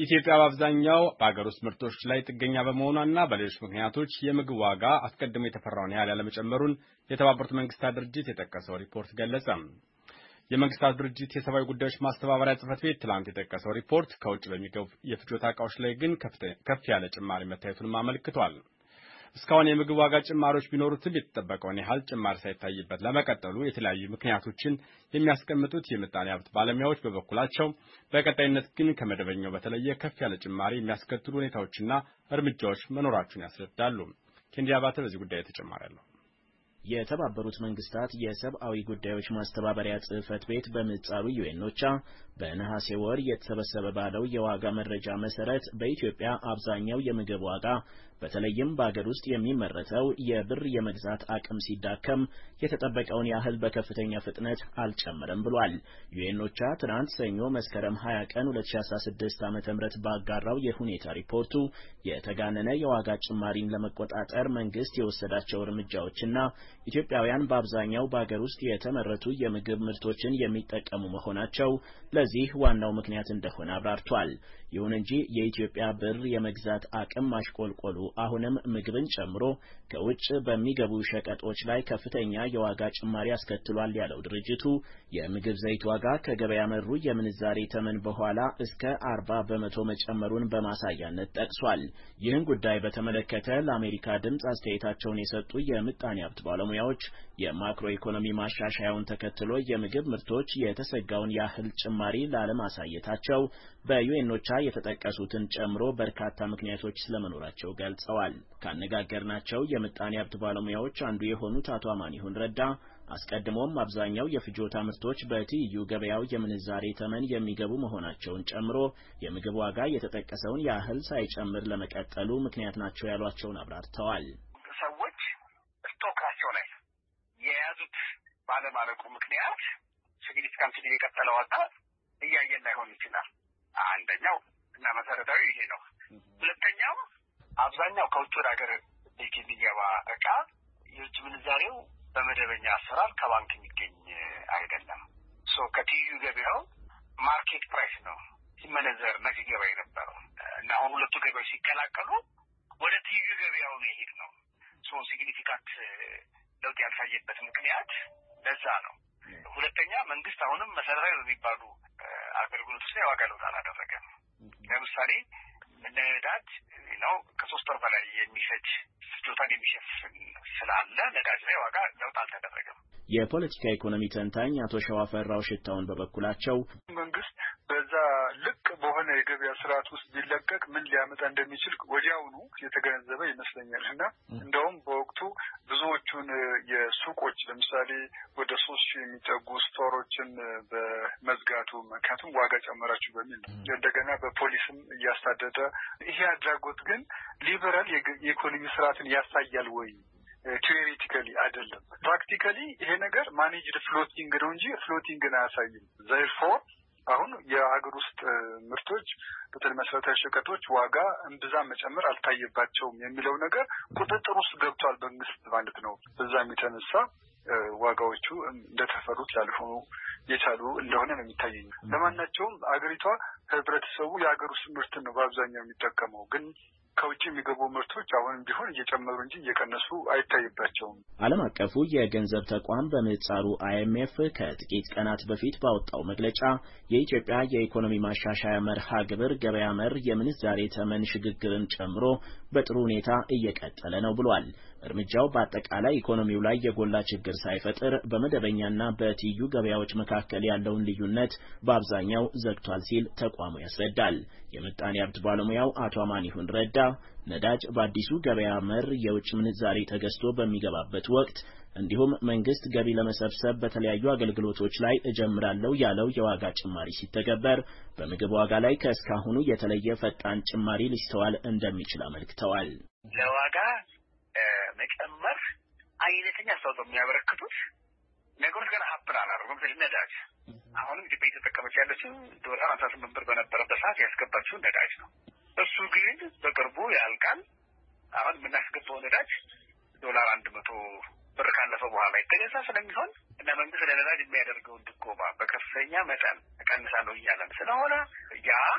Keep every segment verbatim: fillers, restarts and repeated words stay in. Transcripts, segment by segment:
ኢትዮጵያ በአብዛኛው በአገር ውስጥ ምርቶች ላይ ጥገኛ በመሆኗና በሌሎች ምክንያቶች የምግብ ዋጋ አስቀድሞ የተፈራውን ያህል ያለመጨመሩን የተባበሩት መንግስታት ድርጅት የጠቀሰው ሪፖርት ገለጸ። የመንግስታቱ ድርጅት የሰብአዊ ጉዳዮች ማስተባበሪያ ጽሕፈት ቤት ትላንት የጠቀሰው ሪፖርት ከውጭ በሚገቡ የፍጆታ ዕቃዎች ላይ ግን ከፍ ያለ ጭማሪ መታየቱንም አመልክቷል። እስካሁን የምግብ ዋጋ ጭማሪዎች ቢኖሩትም የተጠበቀውን ያህል ጭማሪ ሳይታይበት ለመቀጠሉ የተለያዩ ምክንያቶችን የሚያስቀምጡት የምጣኔ ሀብት ባለሙያዎች በበኩላቸው በቀጣይነት ግን ከመደበኛው በተለየ ከፍ ያለ ጭማሪ የሚያስከትሉ ሁኔታዎችና እርምጃዎች መኖራቸውን ያስረዳሉ። ኬንዲ አባተ በዚህ ጉዳይ ተጨማሪ አለው። የተባበሩት መንግስታት የሰብአዊ ጉዳዮች ማስተባበሪያ ጽሕፈት ቤት በምህጻሩ ዩኤንኦቻ በነሐሴ ወር የተሰበሰበ ባለው የዋጋ መረጃ መሰረት በኢትዮጵያ አብዛኛው የምግብ ዋጋ በተለይም በአገር ውስጥ የሚመረተው የብር የመግዛት አቅም ሲዳከም የተጠበቀውን ያህል በከፍተኛ ፍጥነት አልጨመረም ብሏል። ዩኤንኦቻ ትናንት ሰኞ መስከረም ሃያ ቀን ሁለት ሺህ አስራ ስድስት ዓመተ ምህረት ባጋራው የሁኔታ ሪፖርቱ የተጋነነ የዋጋ ጭማሪን ለመቆጣጠር መንግስት የወሰዳቸው እርምጃዎችና ኢትዮጵያውያን በአብዛኛው በአገር ውስጥ የተመረቱ የምግብ ምርቶችን የሚጠቀሙ መሆናቸው ለዚህ ዋናው ምክንያት እንደሆነ አብራርቷል። ይሁን እንጂ የኢትዮጵያ ብር የመግዛት አቅም ማሽቆልቆሉ አሁንም ምግብን ጨምሮ ከውጭ በሚገቡ ሸቀጦች ላይ ከፍተኛ የዋጋ ጭማሪ አስከትሏል ያለው ድርጅቱ የምግብ ዘይት ዋጋ ከገበያ መሩ የምንዛሬ ተመን በኋላ እስከ አርባ በመቶ መጨመሩን በማሳያነት ጠቅሷል። ይህን ጉዳይ በተመለከተ ለአሜሪካ ድምፅ አስተያየታቸውን የሰጡ የምጣኔ ሀብት ባለሙያዎች የማክሮ ኢኮኖሚ ማሻሻያውን ተከትሎ የምግብ ምርቶች የተሰጋውን ያህል ጭማሪ ላለማሳየታቸው በዩኤንኦቻ የተጠቀሱትን ጨምሮ በርካታ ምክንያቶች ስለመኖራቸው ገልጸዋል። ካነጋገርናቸው የምጣኔ ሀብት ባለሙያዎች አንዱ የሆኑት አቶ አማኒሁን ረዳ አስቀድሞም አብዛኛው የፍጆታ ምርቶች በትይዩ ገበያው የምንዛሬ ተመን የሚገቡ መሆናቸውን ጨምሮ የምግብ ዋጋ የተጠቀሰውን ያህል ሳይጨምር ለመቀጠሉ ምክንያት ናቸው ያሏቸውን አብራርተዋል። ሰዎች ስቶካቸው ላይ የያዙት ባለማለቁ ምክንያት ሲግኒፊካንት የቀጠለ ዋጋ እያየን ላይሆን ይችላል። አንደኛው እና መሰረታዊ ይሄ ነው። ሁለተኛው አብዛኛው ከውጭ ወደ ሀገር የሚገባ እቃ የውጭ ምንዛሬው በመደበኛ አሰራር ከባንክ የሚገኝ አይደለም። ሶ ከትይዩ ገበያው ማርኬት ፕራይስ ነው ሲመነዘር እና ሲገባ የነበረው እና አሁን ሁለቱ ገበያዎች ሲቀላቀሉ ወደ ትይዩ ገበያው ነው ይሄድ ነው። ሶ ሲግኒፊካንት ለውጥ ያልታየበት ምክንያት ለዛ ነው። ሁለተኛ መንግስት አሁንም መሰረታዊ የሚባሉ አገልግሎቶች ላይ ዋጋ ለውጥ አላደረገም። ለምሳሌ ነዳጅ ነው ከሶስት ወር በላይ የሚፈጅ ፍጆታን የሚሸፍን ስላለ ነዳጅ ላይ ዋጋ ለውጥ አልተደረገም። የፖለቲካ ኢኮኖሚ ተንታኝ አቶ ሸዋፈራው ሽታውን በበኩላቸው መንግስት በዛ ልቅ በሆነ የገበያ ስርዓት ውስጥ ቢለቀቅ ምን ሊያመጣ እንደሚችል ወዲያውኑ የተገነዘበ ይመስለኛል እና እንደውም በወቅቱ ብዙዎቹን የሱቆች ለምሳሌ ወደ ሶስት ሺህ የሚጠጉ ስቶሮችን በመዝጋቱ ምክንያቱም ዋጋ ጨመራችሁ በሚል እንደገና በፖሊስም እያሳደደ ይሄ አድራጎት ግን ሊበራል የኢኮኖሚ ስርዓትን ያሳያል ወይ? ቲዮሬቲካሊ አይደለም። ፕራክቲካሊ ይሄ ነገር ማኔጅድ ፍሎቲንግ ነው እንጂ ፍሎቲንግን አያሳይም። ዘርፎር አሁን የሀገር ውስጥ ምርቶች በተለይ መሰረታዊ ሸቀጦች ዋጋ እምብዛም መጨመር አልታየባቸውም የሚለው ነገር ቁጥጥር ውስጥ ገብቷል መንግስት ማለት ነው። በዛም የተነሳ ዋጋዎቹ እንደተፈሩት ያልሆኑ የቻሉ እንደሆነ ነው የሚታየኝ። ለማናቸውም አገሪቷ ህብረተሰቡ የሀገር ውስጥ ምርትን ነው በአብዛኛው የሚጠቀመው ግን ከውጭ የሚገቡ ምርቶች አሁንም ቢሆን እየጨመሩ እንጂ እየቀነሱ አይታይባቸውም። ዓለም አቀፉ የገንዘብ ተቋም በምህጻሩ አይኤምኤፍ ከጥቂት ቀናት በፊት ባወጣው መግለጫ የኢትዮጵያ የኢኮኖሚ ማሻሻያ መርሃ ግብር ገበያ መር የምንዛሬ ተመን ሽግግርን ጨምሮ በጥሩ ሁኔታ እየቀጠለ ነው ብሏል። እርምጃው በአጠቃላይ ኢኮኖሚው ላይ የጎላ ችግር ሳይፈጥር በመደበኛና በትይዩ ገበያዎች መካከል ያለውን ልዩነት በአብዛኛው ዘግቷል ሲል ተቋሙ ያስረዳል። የምጣኔ ሀብት ባለሙያው አቶ አማኒሁን ረዳ ነዳጅ በአዲሱ ገበያ መር የውጭ ምንዛሬ ተገዝቶ በሚገባበት ወቅት እንዲሁም መንግስት ገቢ ለመሰብሰብ በተለያዩ አገልግሎቶች ላይ እጀምራለሁ ያለው የዋጋ ጭማሪ ሲተገበር በምግብ ዋጋ ላይ ከእስካሁኑ የተለየ ፈጣን ጭማሪ ሊስተዋል እንደሚችል አመልክተዋል። ለዋጋ መጨመር አይነተኛ አስተዋጽኦ የሚያበረክቱት ነገሮች ገና ሀብር አላደረጉም። ነዳጅ አሁንም ኢትዮጵያ የተጠቀመች ያለችው ዶላር አስራ ስምንት ብር በነበረበት ሰዓት ያስገባችው ነዳጅ ነው። እሱ ግን በቅርቡ ያልቃል። አሁን የምናስገባው ነዳጅ ዶላር አንድ መቶ ብር ካለፈ በኋላ ይገለጻ ስለሚሆን እና መንግስት ለነዳጅ የሚያደርገውን ድጎማ በከፍተኛ መጠን እቀንሳለሁ እያለን ስለሆነ ያ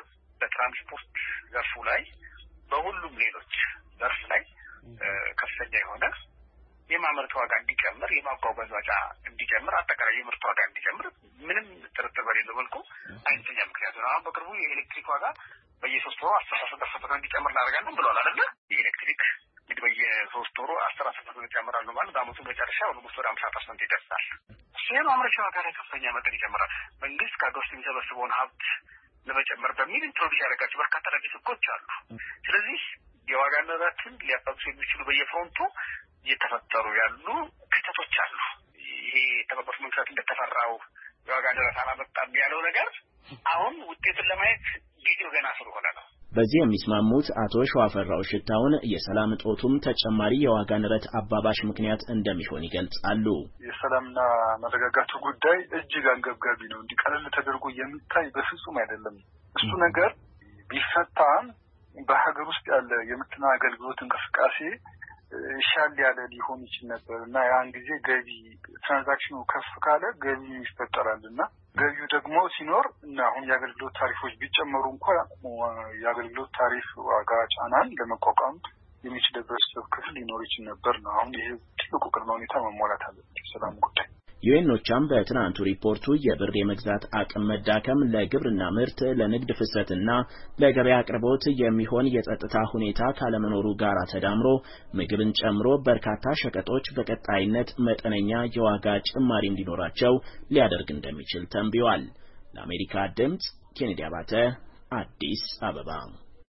በትራንስፖርት ዘርፉ ላይ በሁሉም ሌሎች ዘርፍ ላይ ከፍተኛ የሆነ የማምረት ዋጋ እንዲጨምር የማጓጓዝ ዋጋ እንዲጨምር አጠቃላይ የምርት ዋጋ እንዲጨምር ምንም ጥርጥር በሌለው መልኩ አይነተኛ ምክንያት ነው። አሁን በቅርቡ የኤሌክትሪክ ዋጋ በየሶስት ወሩ አስራ ስድስት ፐርሰንት እንዲጨምር እናደርጋለን ብለዋል አይደለ? የኤሌክትሪክ እንግዲህ በየሶስት ወሩ አስራ ስድስት ፐርሰንት ይጨምራል ማለት በአመቱ መጨረሻ ኦልሞስት ወደ ሃምሳ ፐርሰንት ይደርሳል። ይሄን ማምረቻ ዋጋ ላይ ከፍተኛ መጠን ይጨምራል። መንግስት ከሀገር ውስጥ የሚሰበስበውን ሀብት ለመጨመር በሚል ኢንትሮዲውስ ያደረጋቸው በርካታ አዳዲስ ህጎች አሉ። ስለዚህ የዋጋ ንረትን ሊያባብሱ የሚችሉ በየፍሮንቱ እየተፈጠሩ ያሉ ክስተቶች አሉ። ይሄ የተባበሩት መንግስታት እንደተፈራው የዋጋ ንረት አላመጣም ያለው ነገር አሁን ውጤቱን ለማየት ጊዜው ገና ስለሆነ ነው። በዚህ የሚስማሙት አቶ ሸዋፈራው ሽታውን የሰላም እጦቱም ተጨማሪ የዋጋ ንረት አባባሽ ምክንያት እንደሚሆን ይገልጻሉ። የሰላምና መረጋጋቱ ጉዳይ እጅግ አንገብጋቢ ነው። እንዲህ ቀለል ተደርጎ የሚታይ በፍጹም አይደለም። እሱ ነገር ቢፈታም በሀገር ውስጥ ያለ የምርትና አገልግሎት እንቅስቃሴ ሻል ያለ ሊሆን ይችል ነበር እና ያን ጊዜ ገቢ ትራንዛክሽኑ ከፍ ካለ ገቢ ይፈጠራልና ገቢው ደግሞ ሲኖር እና አሁን የአገልግሎት ታሪፎች ቢጨመሩ እንኳን የአገልግሎት ታሪፍ ዋጋ ጫናን ለመቋቋም የሚችልበት ክፍል ሊኖር ይችል ነበር ነው። አሁን ይሄ ትልቁ ቅድመ ሁኔታ መሟላት አለበት። ሰላም ጉዳይ ዩኤኖቻም በትናንቱ ሪፖርቱ የብር የመግዛት አቅም መዳከም ለግብርና ምርት ለንግድ ፍሰትና ለገበያ አቅርቦት የሚሆን የጸጥታ ሁኔታ ካለመኖሩ ጋር ተዳምሮ ምግብን ጨምሮ በርካታ ሸቀጦች በቀጣይነት መጠነኛ የዋጋ ጭማሪ እንዲኖራቸው ሊያደርግ እንደሚችል ተንብዮአል። ለአሜሪካ ድምጽ ኬኔዲ አባተ አዲስ አበባ